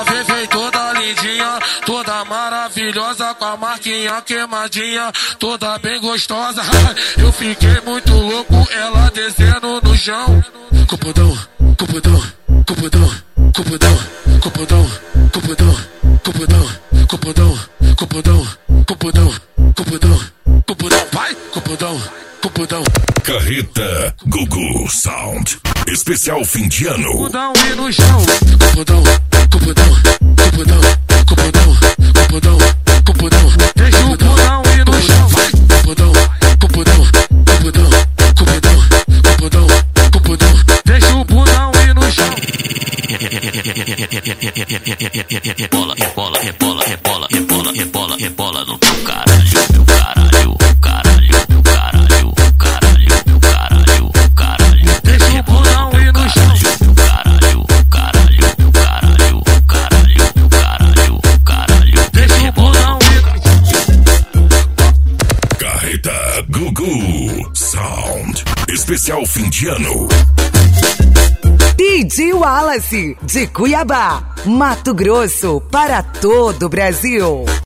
Ela vem toda lindinha, toda maravilhosa, com a marquinha queimadinha, toda bem gostosa. Eu fiquei muito louco, ela descendo no chão. Cupudão, cupudão, cupudão, cupudão, cupudão, cupudão, cupudão, cupudão, cupudão, cupudão, cupudão, cupudão, vai, cupudão, cupudão. Carreta Gugu Sound. Especial fim de ano. Cupudão e no chão. Cupudão, cupudão, cupudão, cupudão, cupudão, cupudão. Deixa o cupudão e no chão. Vai, cupudão, cupudão, cupudão, cupudão, cupudão, cupudão. Deixa o cupudão e no chão. Rebola, rebola, rebola, rebola, rebola, rebola, rebola no teu caralho, meu caralho, caralho, meu caralho, caralho, meu caralho, caralho. Deixa o cupudão e no chão. Meu caralho, caralho, meu caralho, caralho, meu caralho, caralho. Deixa o cupudão e no chão. Carreta Gugu Sound. Especial fim de ano. DJ Wallace, de Cuiabá, Mato Grosso, para todo o Brasil.